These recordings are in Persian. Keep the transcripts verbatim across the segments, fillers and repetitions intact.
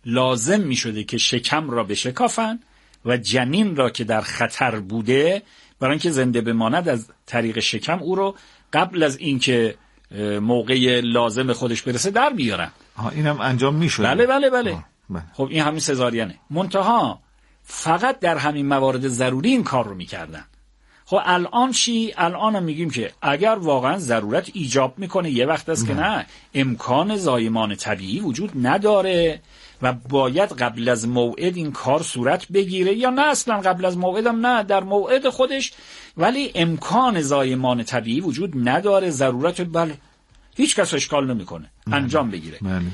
لازم می شده که شکم را بشکافن و جنین را که در خطر بوده برای اینکه زنده بماند از طریق شکم او رو قبل از اینکه موقع لازم خودش برسه در میارن. اینم انجام میشد. بله بله بله. بله. خب این همین سزارینه. منتها فقط در همین موارد ضروری این کار رو میکردن. خب الان چی؟ الان هم میگیم که اگر واقعا ضرورت ایجاب میکنه، یه وقت است که نه امکان زایمان طبیعی وجود نداره و باید قبل از موعد این کار صورت بگیره، یا نه اصلا قبل از موعدم نه، در موعد خودش، ولی امکان زایمان طبیعی وجود نداره، ضرورت بله هیچ کس اشکال نمیکنه انجام بگیره. بله.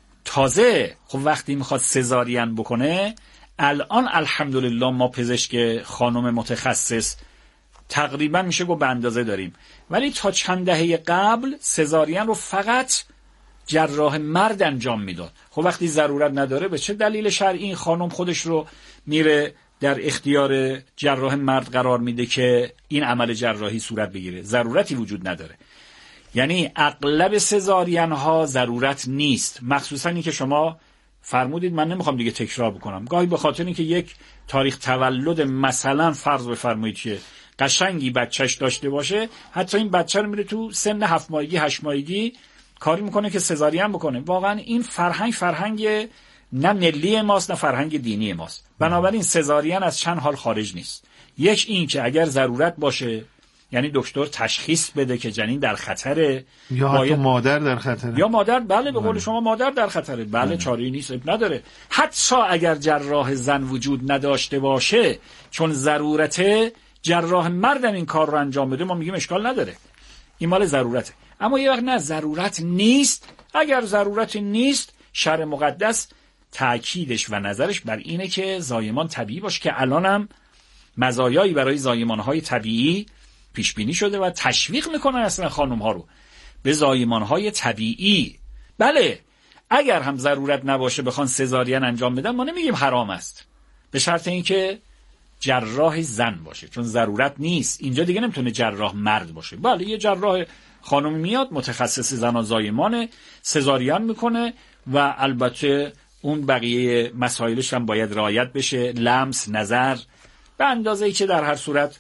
تازه خب وقتی میخواد سزارین بکنه، الان الحمدلله ما پزشک خانم متخصص تقریبا میشه گفت به اندازه داریم، ولی تا چند دهه قبل سزارین رو فقط جراح مرد انجام میداد. خب وقتی ضرورت نداره به چه دلیل شرعی خانم خودش رو میره در اختیار جراح مرد قرار میده که این عمل جراحی صورت بگیره؟ ضرورتی وجود نداره. یعنی اغلب سزارین ها ضرورت نیست، مخصوصا این که شما فرمودید، من نمیخوام دیگه تکرار بکنم، گاهی به خاطر اینکه یک تاریخ تولد مثلا فرض بفرمایید که قشنگی بچهش داشته باشه، حتی این بچه رو میره تو سن هفت ماهگی هشت ماهگی کاری میکنه که سزارین بکنه. واقعا این فرهنگ فرهنگ نه ملی ماست نه فرهنگ دینی ماست. بنابراین سزارین از چند حال خارج نیست. یک این که اگر ضرورت باشه، یعنی دکتر تشخیص بده که جنین در خطره، یا باید... حتی مادر در خطره، یا مادر بله به قول شما مادر در خطره، بله, بله. چاره‌ای نیست، نداره. حتی اگر جراح زن وجود نداشته باشه، چون ضرورت جراح مردم این کار رو انجام بده، ما میگیم اشکال نداره، این مال ضرورته. اما یه وقت نه ضرورت نیست. اگر ضرورت نیست، شرع مقدس تأکیدش و نظرش بر اینه که زایمان طبیعی باشه، که الانم مزایایی برای زایمان‌های طبیعی پیش بینی شده و تشویق میکنن اصلا خانم‌ها رو به زایمان‌های طبیعی. بله اگر هم ضرورت نباشه بخوان سزارین انجام بدن، ما نمیگیم حرام است، به شرط اینکه جراح زن باشه، چون ضرورت نیست. اینجا دیگه نمیتونه جراح مرد باشه. بله یه جراح خانم میاد متخصص زنان زایمان، سزارین میکنه و البته اون بقیه مسائلش هم باید رعایت بشه، لمس، نظر، به اندازه‌ای که در هر صورت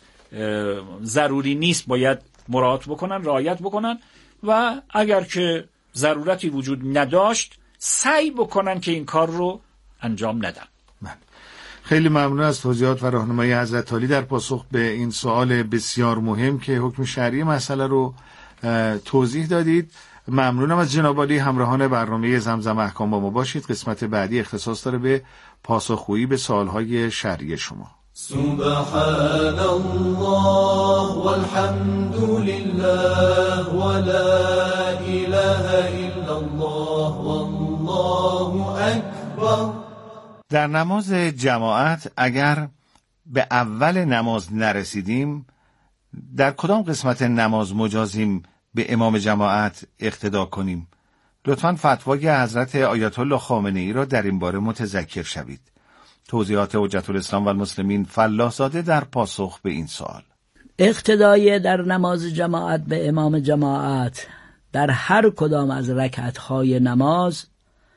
ضروری نیست باید مراعات بکنن، رعایت بکنن، و اگر که ضرورتی وجود نداشت سعی بکنن که این کار رو انجام ندن. من خیلی ممنون از توضیحات و راهنمایی حضرت عالی در پاسخ به این سوال بسیار مهم که حکم شرعی مسئله رو توضیح دادید. ممنونم از جناب عالی. همراهان برنامه زمزم احکام با ما باشید. قسمت بعدی اختصاص داره به پاسخگویی به سوالهای شرعی شما. سبحان الله والحمد لله ولا اله الا الله والله اکبر. در نماز جماعت اگر به اول نماز نرسیدیم، در کدام قسمت نماز مجازیم به امام جماعت اقتدا کنیم؟ لطفاً فتوای حضرت آیت الله خامنه‌ای را در این باره متذکر شوید. توضیحات حجت الاسلام و المسلمین فلاح زاده در پاسخ به این سوال. اقتدای در نماز جماعت به امام جماعت در هر کدام از رکعت‌های نماز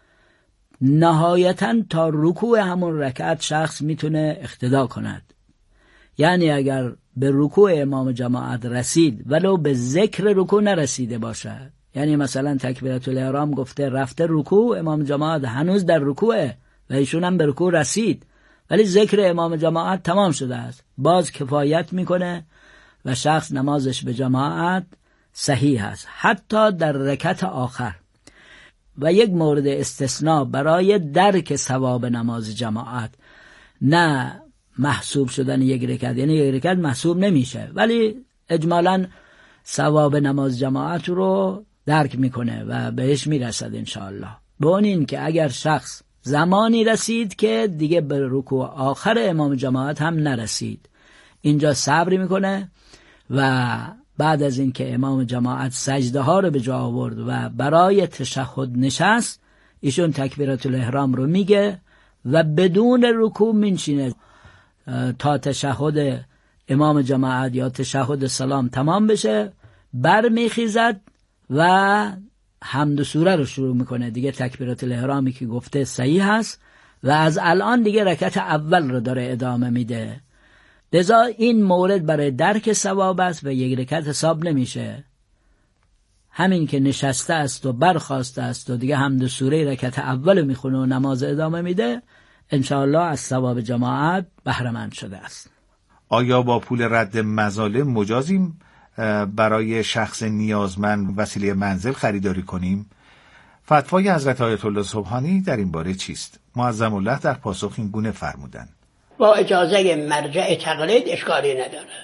نهایتاً تا رکوع همون رکعت شخص میتونه اقتدا کند. یعنی اگر به رکوع امام جماعت رسید ولو به ذکر رکوع نرسیده باشد، یعنی مثلا تکبیرت الاحرام گفته رفته رکوع، امام جماعت هنوز در رکوعه و ایشون هم به رکوع رسید ولی ذکر امام جماعت تمام شده است، باز کفایت میکنه و شخص نمازش به جماعت صحیح است حتی در رکعت آخر. و یک مورد استثناء برای درک ثواب نماز جماعت، نه محسوب شدن یک رکعت، یعنی یک رکعت محسوب نمیشه ولی اجمالاً ثواب نماز جماعت رو درک میکنه و بهش میرسد انشاءالله. به اون این که اگر شخص زمانی رسید که دیگه به رکوع آخر امام جماعت هم نرسید، اینجا صبر میکنه و بعد از این که امام جماعت سجده ها رو به جا آورد و برای تشهد نشست، ایشون تکبیرت الاحرام رو میگه و بدون رکوع منشینه تا تشهد امام جماعت یا تشهد سلام تمام بشه، بر میخیزد و حمد و سوره رو شروع میکنه، دیگه تکبیرات الاحرامی که گفته صحیح هست و از الان دیگه رکعت اول رو داره ادامه میده. لذا این مورد برای درک ثواب است و یک رکعت حساب نمیشه. همین که نشسته است و برخاسته است و دیگه حمد و سوره رکعت اول میخونه و نماز ادامه میده، انشاءالله از ثواب جماعت بهره مند شده است. آیا با پول رد مظالم مجازیم برای شخص نیازمند وسیله منزل خریداری کنیم؟ فتوای حضرت آیت الله سبحانی در این باره چیست؟ معظم الله در پاسخ این گونه فرمودند: با اجازه مرجع تقلید اشکالی نداره.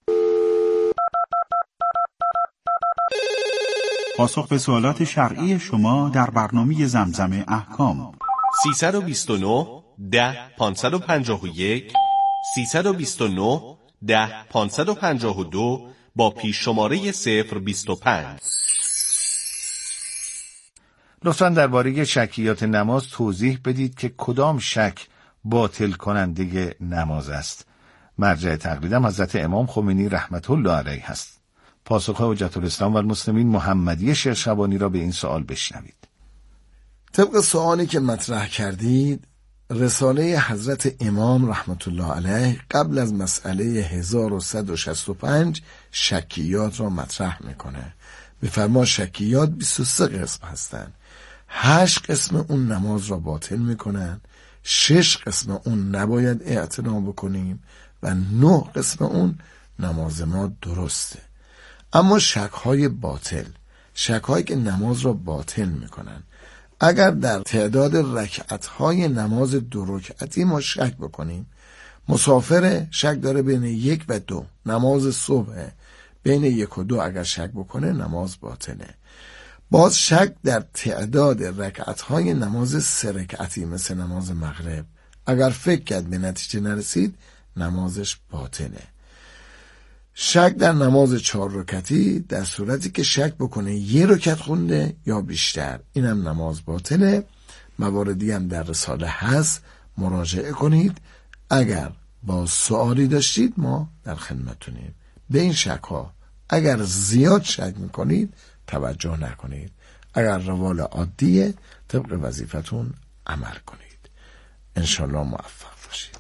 پاسخ به سوالات شرعی شما در برنامه زمزم احکام. سیصد و بیست و نه ده پانصد و پنجاه و یک سیصد و بیست و نه ده پانصد و پنجاه و دو با پیش شماره صفر بیست و پنج. لطفاً درباره شکیات نماز توضیح بدید که کدام شک باطل کننده نماز است. مرجع تقلیدم حضرت امام خمینی رحمت الله علیه است. پاسخ حجت الاسلام و المسلمین محمدی شیخ شبانی را به این سوال بشنوید. طبق سوالی که مطرح کردید، رساله حضرت امام رحمت الله علیه قبل از مسئله هزار و صد و شصت و پنج شکیات را مطرح میکنه. به فرما شکیات بیست و سه قسم هستند. هشت قسم اون نماز را باطل میکنن، شش قسم اون نباید اعتنا بکنیم و نه قسم اون نماز ما درسته. اما شک‌های باطل، شک‌هایی که نماز را باطل میکنن، اگر در تعداد رکعت‌های نماز دو رکعتی ما شک بکنیم، مسافر شک داره بین یک و دو، نماز صبح بین یک و دو اگر شک بکنه نماز باطله. باز شک در تعداد رکعت‌های نماز سه رکعتی مثل نماز مغرب، اگر فکر کرد به نتیجه نرسید نمازش باطله. شک در نماز چهار رکعتی در صورتی که شک بکنه یه رکعت خونده یا بیشتر، اینم نماز باطله. مواردی هم در رساله هست، مراجعه کنید. اگر با سوالی داشتید ما در خدمتونیم. به این شک ها اگر زیاد شک میکنید توجه نکنید. اگر روال عادیه طبق وظیفتون عمل کنید. انشالله موفق باشید.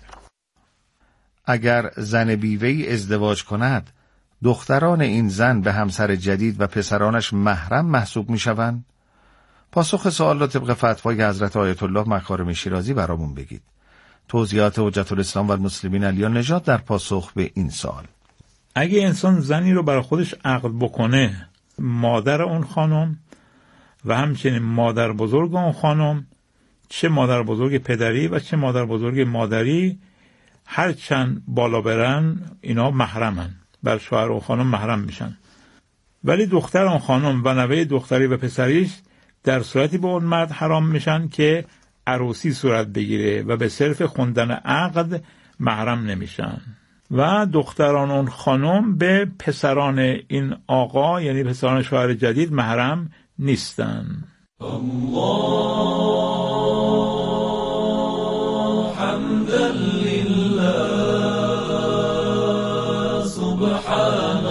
اگر زن بیوه‌ای ازدواج کند، دختران این زن به همسر جدید و پسرانش محرم محسوب می شوند؟ پاسخ سوال را طبق فتوای حضرت آیت الله مکارم شیرازی برامون بگید. توضیحات حجت الاسلام و المسلمین علی نژاد در پاسخ به این سوال: اگه انسان زنی رو برای خودش عقد بکنه، مادر اون خانم و همچنین مادر بزرگ اون خانم، چه مادر بزرگ پدری و چه مادر بزرگ مادری، هر چند بالا برن اینا محرمن، بر شوهر اون خانم محرم میشن. ولی دختر اون خانم و نوه دختری و پسریش در صورتی به اون مرد حرام میشن که عروسی صورت بگیره و به صرف خوندن عقد محرم نمیشن. و دختران اون خانم به پسران این آقا یعنی پسران شوهر جدید محرم نیستن. الله حمدا لله سبحان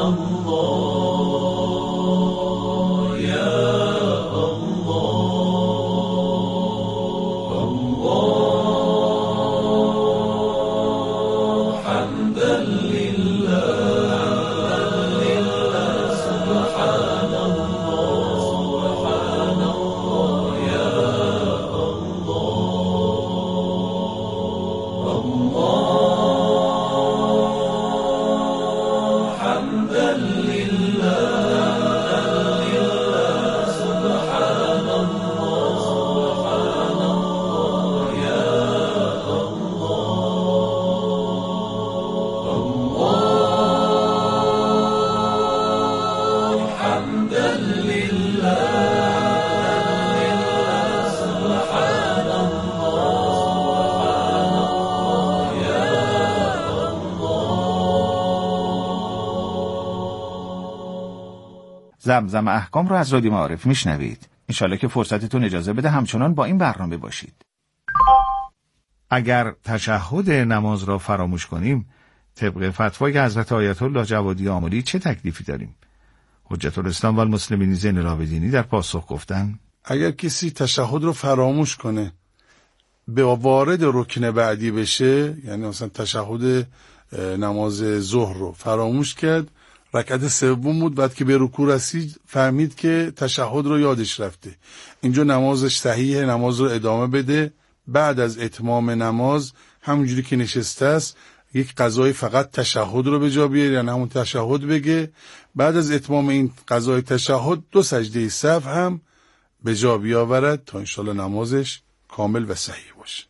الله یا الله الله حمدا لله سبحان زمزم احکام رو از رادیو معارف میشنوید. انشالله که فرصتتون اجازه بده همچنان با این برنامه باشید. اگر تشهد نماز را فراموش کنیم، طبق فتوای حضرت آیت الله جوادی آملی چه تکلیفی داریم؟ حجت الاسلام و المسلمین زین العابدینی در پاسخ گفتند اگر کسی تشهد رو فراموش کنه به وارد رکن بعدی بشه، یعنی مثلا تشهد نماز ظهر رو فراموش کرد، رکعت سوم بود، بعد که به رکوع رسید فهمید که تشهد رو یادش رفته، اینجا نمازش صحیحه، نماز رو ادامه بده. بعد از اتمام نماز همونجوری که نشسته است یک قضای فقط تشهد رو به جا بیاره، یعنی همون تشهد بگه. بعد از اتمام این قضای تشهد دو سجده سهو هم به جا بیاورد تا انشالله نمازش کامل و صحیح باشه.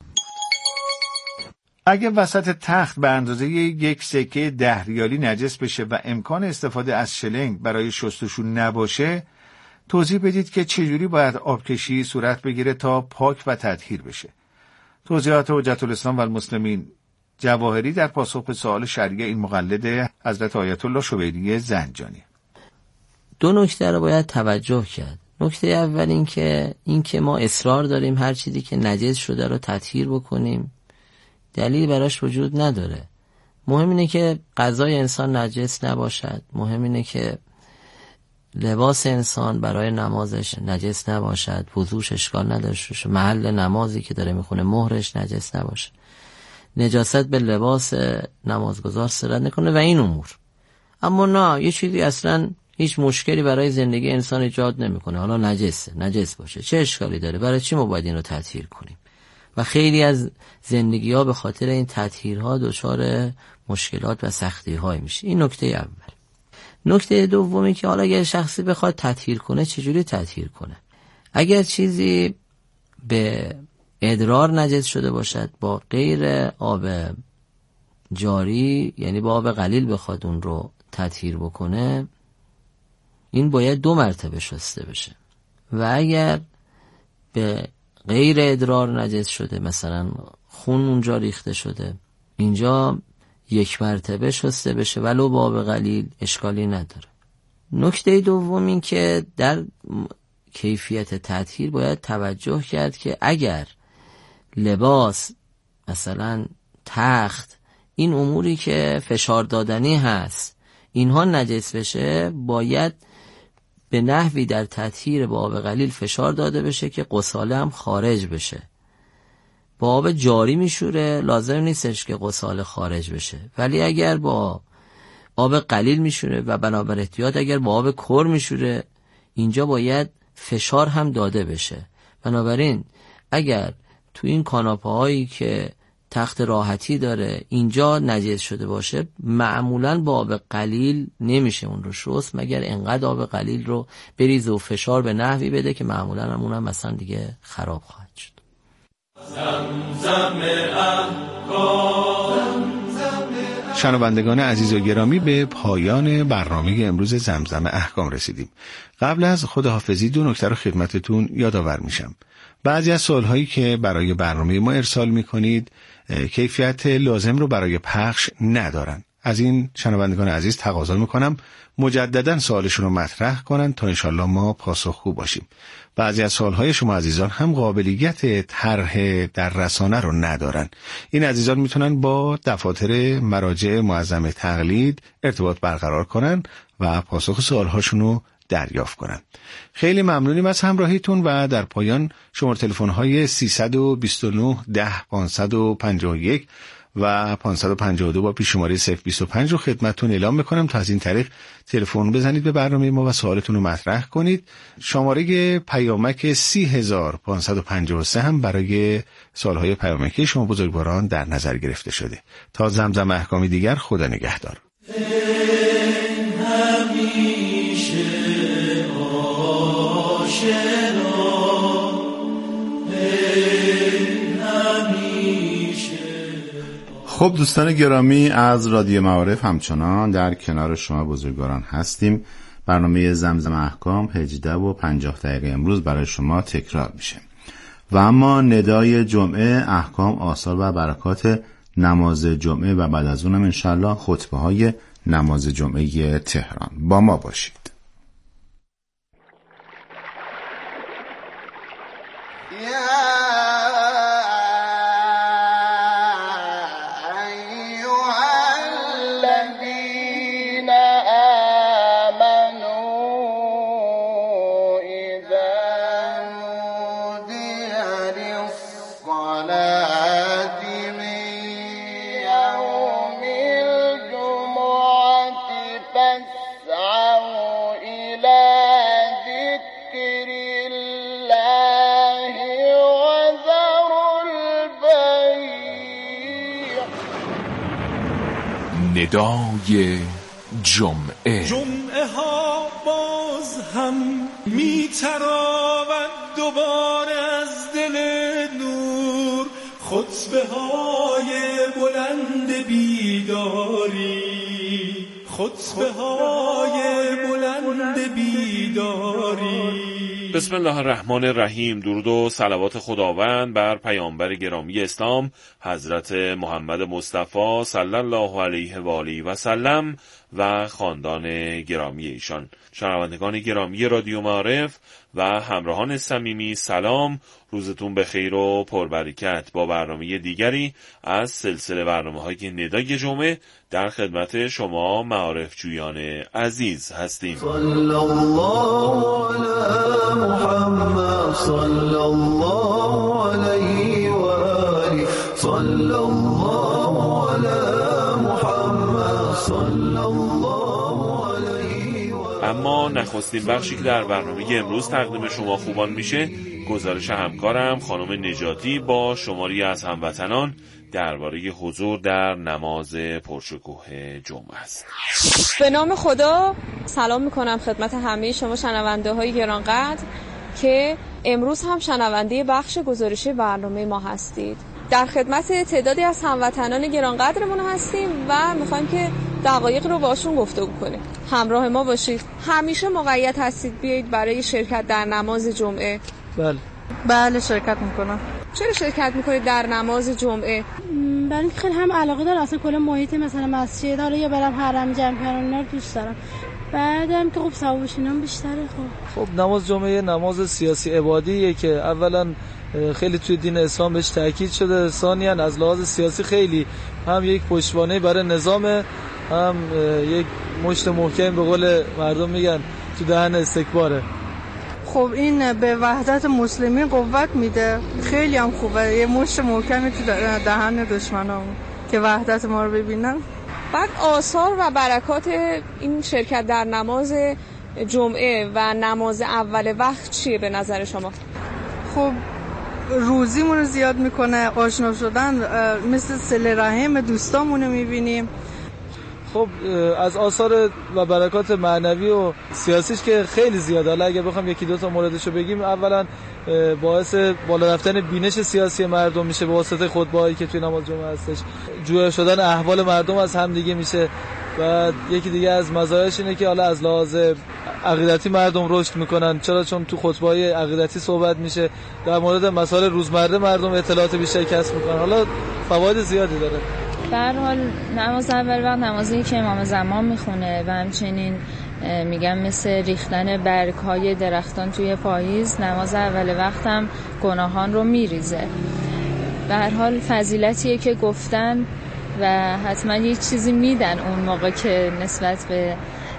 اگه وسط تخت به اندازه یک سکه ده ریالی نجس بشه و امکان استفاده از شلنگ برای شستشو نباشه، توضیح بدید که چجوری باید آبکشی صورت بگیره تا پاک و تطهیر بشه. توضیحات حجت الاسلام و المسلمین جواهری در پاسخ به سوال شرعی این مقلد حضرت آیت الله شبیری زنجانی. دو نکته رو باید توجه کرد. نکته اول این که این که ما اصرار داریم هر چیزی که نجس شده رو تطهیر بکنیم، دلیل براش وجود نداره. مهم اینه که غذای انسان نجس نباشد، مهم اینه که لباس انسان برای نمازش نجس نباشد، وضوش اشکال نداشته باشه، محل نمازی که داره میخونه مهرش نجس نباشه، نجاست به لباس نمازگزار سرت نکنه و این امور. اما نه، یه چیزی اصلا هیچ مشکلی برای زندگی انسان ایجاد نمیکنه، حالا نجسه، نجس باشه، چه اشکالی داره؟ برای چی ما باید این رو تطهیر کنیم؟ و خیلی از زندگی ها به خاطر این تطهیرها دچار مشکلات و سختی های میشه. این نکته اول. نکته دومی که حالا اگر شخصی بخواد تطهیر کنه چجوری تطهیر کنه؟ اگر چیزی به ادرار نجس شده باشد با غیر آب جاری، یعنی با آب قلیل بخواد اون رو تطهیر بکنه، این باید دو مرتبه شسته بشه. و اگر به غیر ادرار نجس شده، مثلا خون اونجا ریخته شده، اینجا یک مرتبه شسته بشه ولو با آب قلیل، اشکالی نداره. نکته دوم این که در کیفیت تطهیر باید توجه کرد که اگر لباس، مثلا تخت، این اموری که فشار دادنی هست، اینها نجس بشه، باید به نحوی در تطهیر با آب قلیل فشار داده بشه که غساله هم خارج بشه. با آب جاری میشوره، لازم نیستش که غساله خارج بشه. ولی اگر با آب قلیل میشوره و بنابر احتیاط اگر با آب کر میشوره، اینجا باید فشار هم داده بشه. بنابراین اگر تو این کاناپه هایی که تخت راحتی داره اینجا نجس شده باشه، معمولاً با آب قلیل نمیشه اون رو شست، مگر انقدر آب قلیل رو بریزه و فشار به نحوی بده که معمولاً هم اونم مثلا دیگه خراب خواهد شد. زمزم احکام. شنوندگان عزیز و گرامی، به پایان برنامه امروز زمزم احکام رسیدیم. قبل از خداحافظی دو نکته رو خدمتتون یادآور میشم. بعضی از سوالهایی که برای برنامه ما ارسال میکنید کیفیت لازم رو برای پخش ندارن. از این شنوندگان عزیز تقاضا میکنم مجددا سوالشون رو مطرح کنن تا انشالله ما پاسخگو باشیم. بعضی از سوالهای شما عزیزان هم قابلیت طرح در رسانه رو ندارن. این عزیزان میتونن با دفاتر مراجع معظم تقلید ارتباط برقرار کنن و پاسخ سوالهاشون رو دریافت کنن. خیلی ممنونیم از همراهیتون و در پایان شماره تلفن‌های سیصد و بیست و نه ده پانصد و پنجاه و یک و پانصد و پنجاه و دو با پیش شماره صفر بیست و پنج رو خدمتتون اعلام میکنم تا از این طریق تلفن بزنید به برنامه ما و سوالتون رو مطرح کنید. شماره پیامک سی هزار پانصد و پنجاه و سه هم برای سوالهای پیامکی شما بزرگواران در نظر گرفته شده. تا زمزم احکامی دیگر، خدا نگهدار. خب دوستان گرامی، از رادیو معارف همچنان در کنار شما بزرگواران هستیم. برنامه زمزم احکام هجده و پنجاه دقیقه امروز برای شما تکرار میشه و اما ندای جمعه، احکام، آثار و برکات نماز جمعه و بعد از اونم انشالله خطبه های نماز جمعه تهران. با ما باشید. أيها الذين آمنوا الصلاة من يوم الجمعة فاسعوا إلى ذكر الله وذروا البيع. ندای جمعه. جمعه ها باز هم می تراود دوباره از دل نور، خطبه های بلند بیداری، خطبه های بلند بیداری. بسم الله الرحمن الرحیم. درود و صلوات خداوند بر پیامبر گرامی اسلام حضرت محمد مصطفی صلی الله علیه و آله و سلم و خاندان گرامی ایشان. شنوندگان گرامی رادیو معارف و همراهان صمیمی، سلام، روزتون بخیر و پربرکت. با برنامه دیگری از سلسله برنامه‌های ندای جمعه در خدمت شما معارف جویان عزیز هستیم. صلی الله علی محمد صلی الله علیه و آله صلی الله علی محمد صلی الله علیه و آله. اما نخستین بخشی که در برنامه امروز تقدیم شما خوبان میشه گزارش همکارم خانم نجاتی با شماری از هموطنان درباره حضور در نماز پرشکوه جمعه است. به نام خدا سلام میکنم خدمت همه شما شنونده های گرانقدر که امروز هم شنونده بخش گزارشی برنامه ما هستید. در خدمت تعدادی از هموطنان گرانقدرمون هستیم و میخوایم که دقایق رو باشون گفتگو کنیم. همراه ما باشید. همیشه مقید هستید بیایید برای شرکت در نماز جمعه؟ بله. بله شرکت میکنم. چرا شرکت میکنید در نماز جمعه؟ برای اینکه خیلی هم علاقه دارم، اصلا کلا محیط مثلا مسجد حالا یا برم حرم جمع کردن اینا رو دوست دارم. بعدم که خب ثوابش اینا بیشتره. خب خب نماز جمعه نماز سیاسی عبادیه که اولا خیلی توی دین اسلام بهش تاکید شده، ثانیاً از لحاظ سیاسی خیلی هم یک پشتوانه برای نظام، هم یک مشت محکم به قول مردم میگن تو دهن استکباره. خب این به وحدت مسلمین قوت میده، خیلی هم خوبه، یه مشت محکمی تو دهن دشمنامون که وحدت ما رو ببینن. بعد آثار و برکات این شرکت در نماز جمعه و نماز اول وقت چیه به نظر شما؟ خب روزیمون رو زیاد میکنه، آشنا شدن مثل صله رحم دوستامون رو میبینیم. خب از آثار و برکات معنوی و سیاسیش که خیلی زیاده، حالا اگه بخوام یکی دو تا موردشو بگیم، اولا باعث بالا رفتن بینش سیاسی مردم میشه به واسطه خطبه‌هایی که توی نماز جمعه هستش، جویا شدن احوال مردم از هم دیگه میشه. و یکی دیگه از مزایاش اینه که حالا از لحاظ عقیدتی مردم رشد میکنن، چرا؟ چون تو خطبه‌های عقیدتی صحبت میشه، در مورد مسائل روزمره مردم اطلاعات بیشتری کسب میکنن، حالا فواید زیادی داره. به هر حال نماز اول وقت نمازی که امام زمان میخونه و همچنین میگم مثل ریختن برگ‌های درختان توی پاییز، نماز اول وقت هم گناهان رو میریزه. به هر حال فضیلتیه که گفتن و حتما یه چیزی میدن اون موقع که نسبت به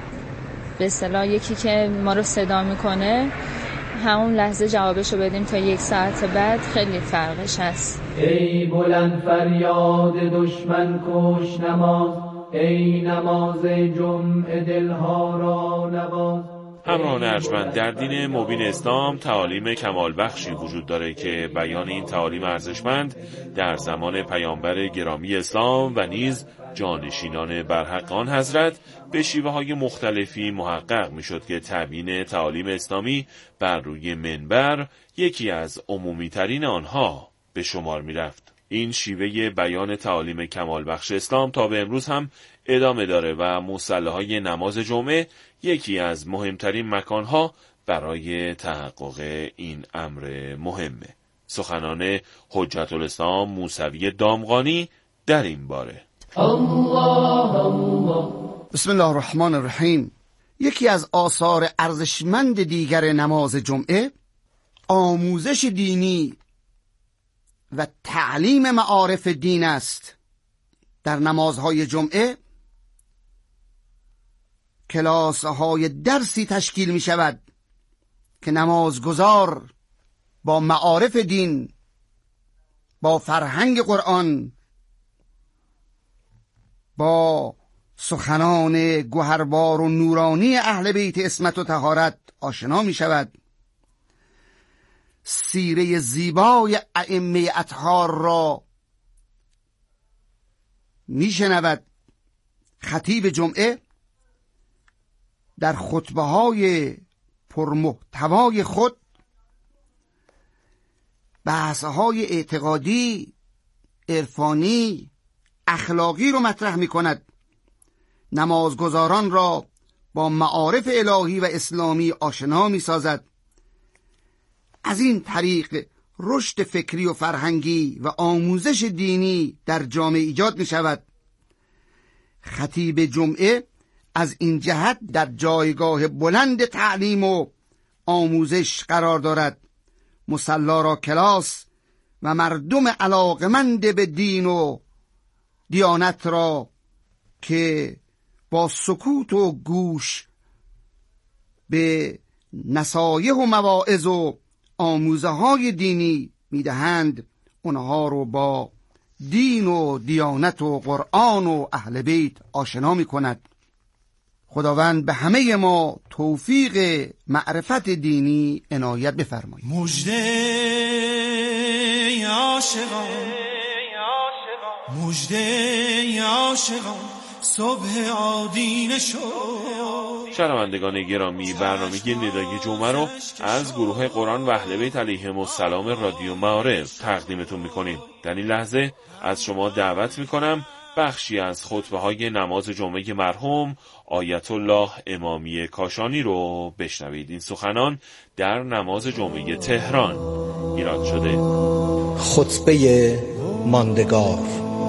به اصطلاح یکی که ما رو صدا میکنه همون لحظه جوابشو بدیم تا یک ساعت بعد خیلی فرقش هست. ای بلند فریاد دشمن کش نماز، ای نماز جمعه دلها را نواز. همراهان ارجمند، در دین مبین اسلام تعالیم کمال بخشی وجود داره که بیان این تعالیم ارزشمند در زمان پیامبر گرامی اسلام و نیز جانشینان برحق آن حضرت به شیوه های مختلفی محقق می شد که تبیین تعالیم اسلامی بر روی منبر یکی از عمومی ترین آنها به شمار می رفت. این شیوه بیان تعالیم کمال بخش اسلام تا به امروز هم ادامه داره و مصلی های نماز جمعه یکی از مهمترین مکانها برای تحقق این امر مهمه. سخنان حجت الاسلام موسوی دامغانی در این باره. الله الله. بسم الله الرحمن الرحیم. یکی از آثار ارزشمند دیگر نماز جمعه آموزش دینی و تعلیم معارف دین است. در نمازهای جمعه کلاس‌های درسی تشکیل می شود که نمازگزار با معارف دین با فرهنگ قرآن، با سخنان گوهربار و نورانی اهل بیت عصمت و طهارت آشنا می شود. سیره زیبای ائمه اطهار را می شنود. خطیب جمعه در خطبه های پرمحتوای خود بحث های اعتقادی، عرفانی، اخلاقی رو مطرح می کند. نمازگزاران را با معارف الهی و اسلامی آشنا می سازد. از این طریق رشد فکری و فرهنگی و آموزش دینی در جامعه ایجاد می شود. خطیب جمعه از این جهت در جایگاه بلند تعلیم و آموزش قرار دارد. مصلا را کلاس و مردم علاقمند به دین و دیانت را که با سکوت و گوش به نصایح و مواعظ و آموزه های دینی میدهند، اونها رو با دین و دیانت و قرآن و اهل بیت آشنا می کند. خداوند به همه ما توفیق معرفت دینی عنایت بفرماید. مژده عاشقان، مژده عاشقان، صبح آدینه شد. شنوندگان گرامی، برنامه ندای جمعه رو از گروه قرآن و اهل بیت علیهم السلام رادیو معارف تقدیمتون میکنیم. در این لحظه از شما دعوت میکنم بخشی از خطبه های نماز جمعه مرحوم آیت الله امامی کاشانی رو بشنوید. این سخنان در نماز جمعه تهران ایراد شده. خطبه ماندگار.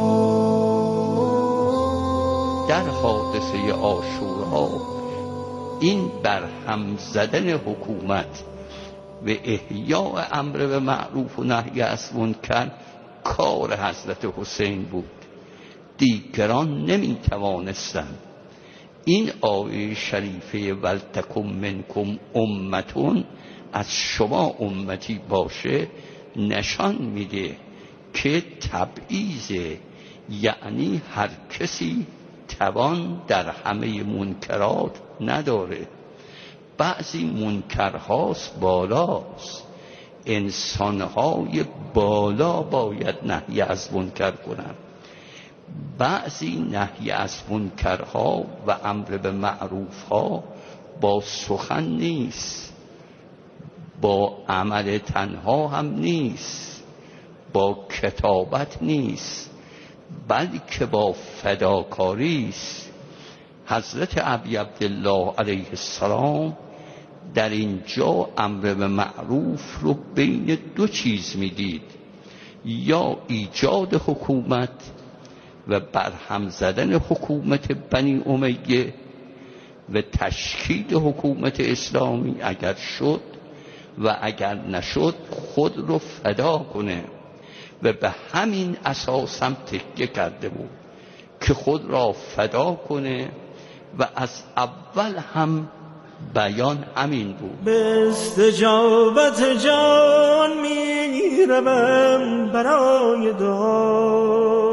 در حادثه عاشورا این برهم زدن حکومت و احیاء امر به معروف و نهی از منکر کار حضرت حسین بود. دیگران نمی توانستند. این آیه شریفه ولتکم منکم امتون، از شما امتی باشه، نشان میده که تبعیض، یعنی هر کسی توان در همه منکرات نداره. بعضی منکرهاست بالاست، انسانهای بالا باید نهی از منکر کنند. بعضی نهی از منکرها و امر به معروفها با سخن نیست، با عمل تنها هم نیست، با کتابت نیست، بلکه با فداکاری است. حضرت ابی عبدالله علیه السلام در اینجا امر به معروف رو بین دو چیز میدید، یا ایجاد حکومت و برهم زدن حکومت بنی امیه و تشکیل حکومت اسلامی اگر شد، و اگر نشد خود رو فدا کنه. و به همین اساس هم تکیه کرده بود که خود را فدا کنه و از اول هم بیان همین بود. به استجابت جان می روم برای دعا.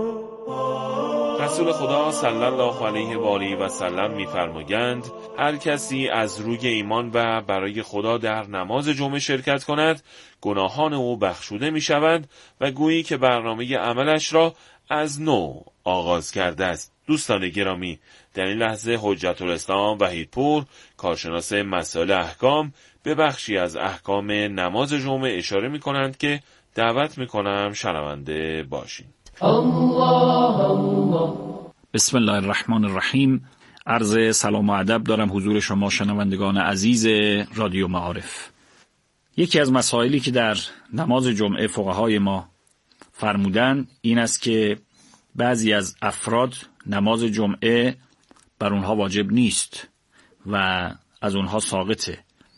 رسول خدا صلی الله علیه و آله و سلم می‌فرمایند هر کسی از روی ایمان و برای خدا در نماز جمعه شرکت کند، گناهان او بخشوده می‌شوند و گویی که برنامه عملش را از نو آغاز کرده است. دوستان گرامی، در این لحظه حجت الاسلام وحیدپور، کارشناس مسائل احکام، به بخشی از احکام نماز جمعه اشاره می‌کنند که دعوت می‌کنم شنونده باشین. الله الله. بسم الله الرحمن الرحیم. عرض سلام و ادب دارم حضور شما شنوندگان عزیز رادیو معارف. یکی از مسائلی که در نماز جمعه فقهای ما فرمودن این است که بعضی از افراد نماز جمعه بر اونها واجب نیست و از اونها ساقطه،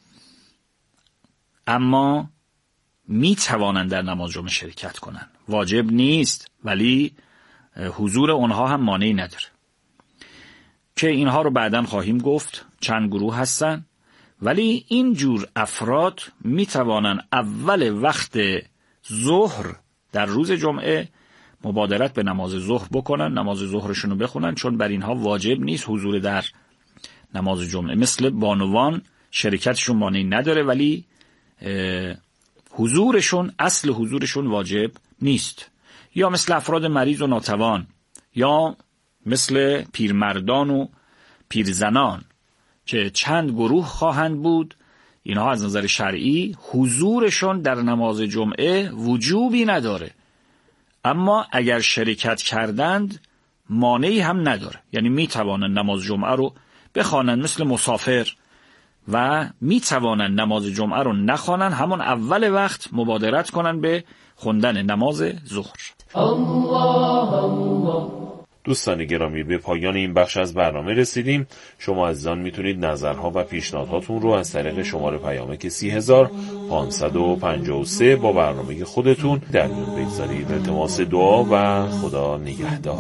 اما می توانند در نماز جمعه شرکت کنند. واجب نیست ولی حضور اونها هم مانعی نداره، که اینها رو بعداً خواهیم گفت چند گروه هستن. ولی این جور افراد می توانند اول وقت ظهر در روز جمعه مبادرت به نماز ظهر بکنن، نماز ظهرشون رو بخونن، چون بر اینها واجب نیست حضور در نماز جمعه. مثل بانوان شرکتشون مانعی نداره، ولی حضورشون، اصل حضورشون واجب نیست. یا مثل افراد مریض و ناتوان، یا مثل پیرمردان و پیرزنان که چند گروه خواهند بود، اینها از نظر شرعی حضورشون در نماز جمعه وجوبی نداره، اما اگر شرکت کردند مانعی هم نداره، یعنی می توانند نماز جمعه رو بخوانند مثل مسافر و می توانند نماز جمعه رو نخوانند، همون اول وقت مبادرت کنند به خوندن نماز ظهر. الله الله. دوستان گرامی، به پایان این بخش از برنامه رسیدیم. شما عزیزان میتونید نظرها و پیشنهاداتون رو از طریق شماره پیامک سی هزار پانصد و پنجاه و سه با برنامه خودتون در میون بگذارید. التماس دعا و خدا نگهدار.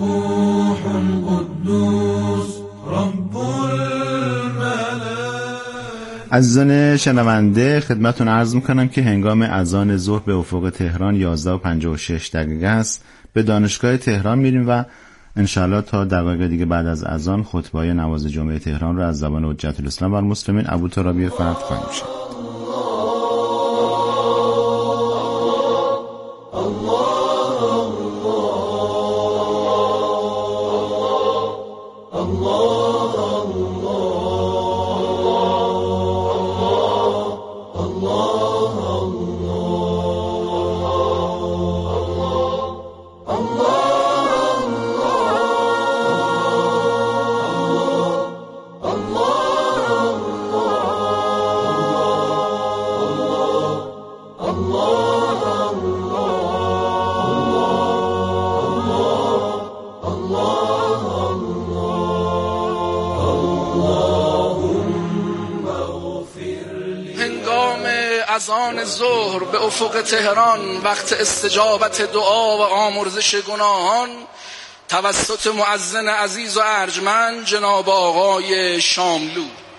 عزیزان شنونده، خدمتتون عرض میکنم که هنگام اذان ظهر به افق تهران یازده و پنجاه و شش دقیقه است. به دانشگاه تهران میریم و انشاءالله تا دقایق دیگه بعد از اذان خطبه نماز جمعه تهران را از زبان حجت الاسلام و المسلمین ابو ترابی فرد خواهیم شد. اذان ظهر به افق تهران، وقت استجابت دعا و آمرزش گناهان، توسط مؤذن عزیز و ارجمند جناب آقای شاملو.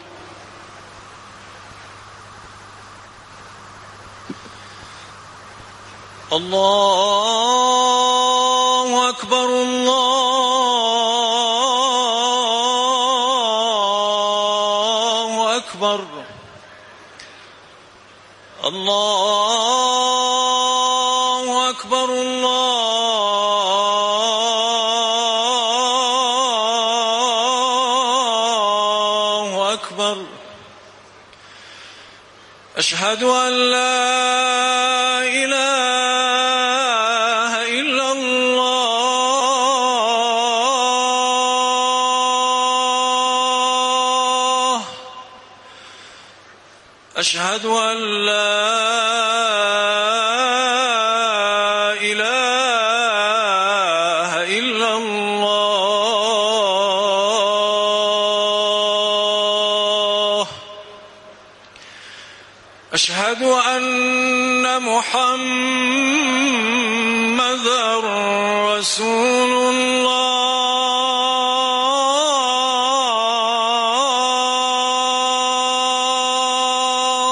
الله اکبر، الله اکبر، الله اکبر، الله اکبر. اشهد ان لا اله الا الله، اشهد ان لا أشهد أن محمد رسول الله،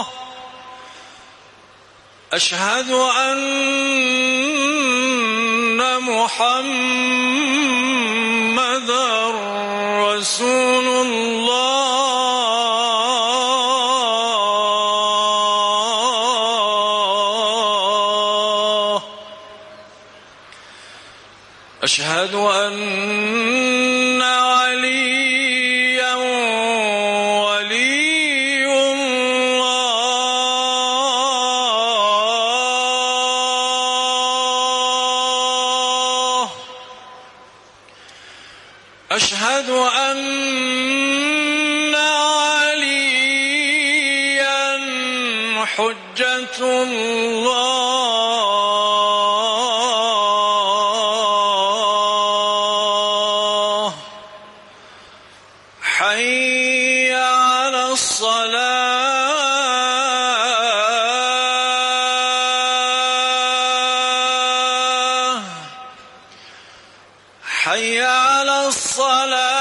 أشهد أن محمد رسول الله، أشهد أن عليا ولي الله، أشهد أن عليا حجة الله، حي على الصلاة، حي على الصلاة.